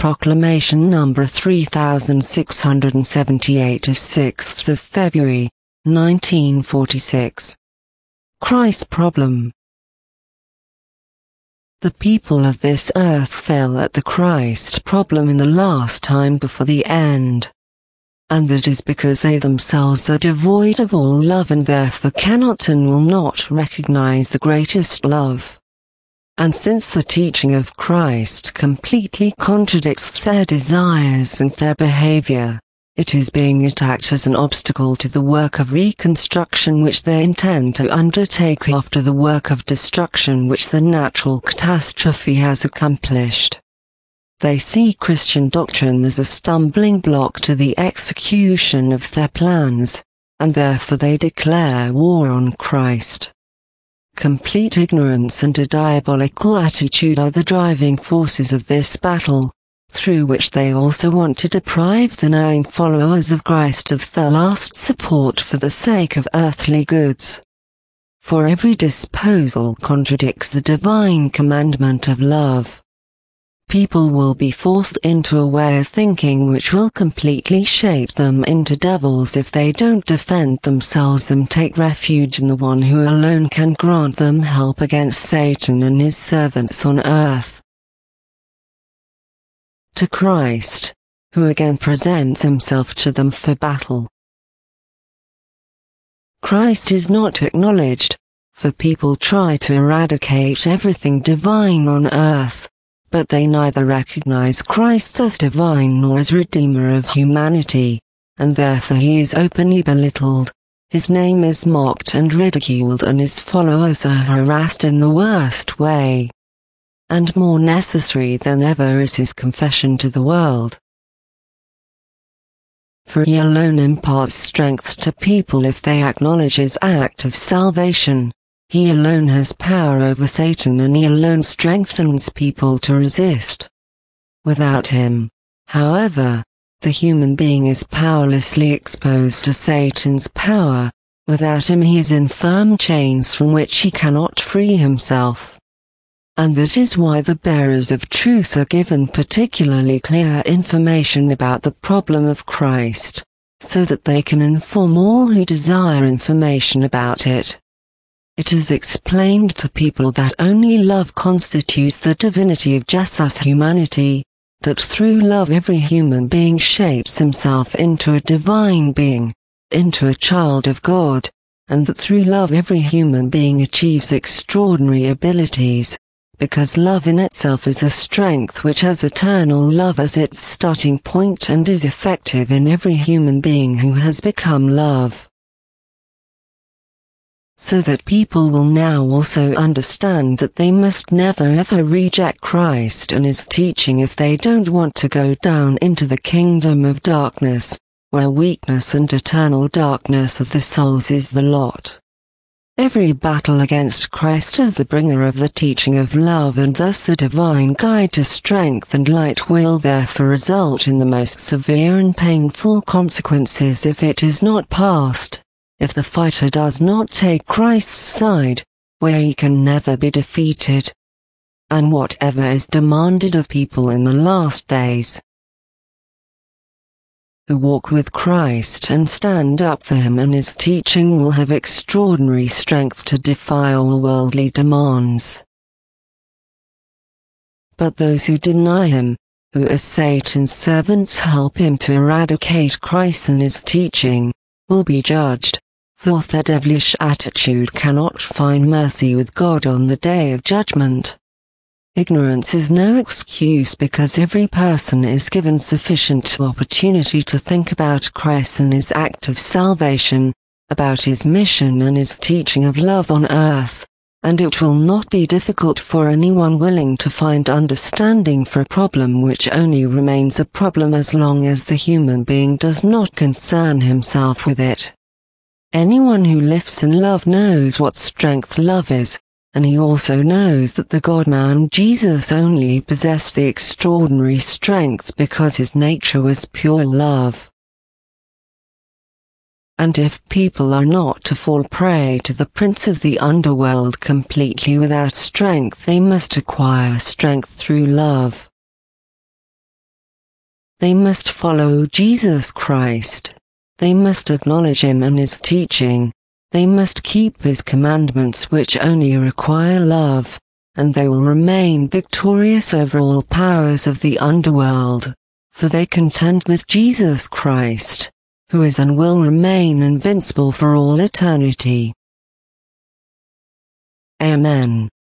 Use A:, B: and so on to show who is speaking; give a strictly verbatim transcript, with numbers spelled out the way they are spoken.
A: Proclamation number three thousand six hundred seventy-eight of sixth of February, nineteen forty-six. Christ's problem. The people of this earth fell at the Christ problem in the last time before the end. And that is because they themselves are devoid of all love and therefore cannot and will not recognize the greatest love. And since the teaching of Christ completely contradicts their desires and their behavior, it is being attacked as an obstacle to the work of reconstruction which they intend to undertake after the work of destruction which the natural catastrophe has accomplished. They see Christian doctrine as a stumbling block to the execution of their plans, and therefore they declare war on Christ. Complete ignorance and a diabolical attitude are the driving forces of this battle, through which they also want to deprive the knowing followers of Christ of their last support for the sake of earthly goods. For every disposal contradicts the divine commandment of love. People will be forced into a way of thinking which will completely shape them into devils if they don't defend themselves and take refuge in the one who alone can grant them help against Satan and his servants on earth. To Christ, who again presents himself to them for battle. Christ is not acknowledged, for people try to eradicate everything divine on earth. But they neither recognize Christ as divine nor as Redeemer of humanity, and therefore he is openly belittled, his name is mocked and ridiculed and his followers are harassed in the worst way. And more necessary than ever is his confession to the world. For he alone imparts strength to people if they acknowledge his act of salvation. He alone has power over Satan and he alone strengthens people to resist. Without him, however, the human being is powerlessly exposed to Satan's power. Without him he is in firm chains from which he cannot free himself. And that is why the bearers of truth are given particularly clear information about the problem of Christ, so that they can inform all who desire information about it. It is explained to people that only love constitutes the divinity of Jesus' humanity, that through love every human being shapes himself into a divine being, into a child of God, and that through love every human being achieves extraordinary abilities, because love in itself is a strength which has eternal love as its starting point and is effective in every human being who has become love. So that people will now also understand that they must never ever reject Christ and his teaching if they don't want to go down into the kingdom of darkness, where weakness and eternal darkness of the souls is the lot. Every battle against Christ as the bringer of the teaching of love and thus the divine guide to strength and light will therefore result in the most severe and painful consequences if it is not passed. If the fighter does not take Christ's side, where he can never be defeated. And whatever is demanded of people in the last days, who walk with Christ and stand up for him and his teaching will have extraordinary strength to defy all worldly demands. But those who deny him, who as Satan's servants help him to eradicate Christ and his teaching, will be judged. For their devilish attitude cannot find mercy with God on the day of judgment. Ignorance is no excuse because every person is given sufficient opportunity to think about Christ and his act of salvation, about his mission and his teaching of love on earth, and it will not be difficult for anyone willing to find understanding for a problem which only remains a problem as long as the human being does not concern himself with it. Anyone who lives in love knows what strength love is, and he also knows that the God-man Jesus only possessed the extraordinary strength because his nature was pure love. And if people are not to fall prey to the prince of the underworld completely without strength, they must acquire strength through love. They must follow Jesus Christ. They must acknowledge him and his teaching. They must keep his commandments, which only require love, and they will remain victorious over all powers of the underworld, for they contend with Jesus Christ, who is and will remain invincible for all eternity. Amen.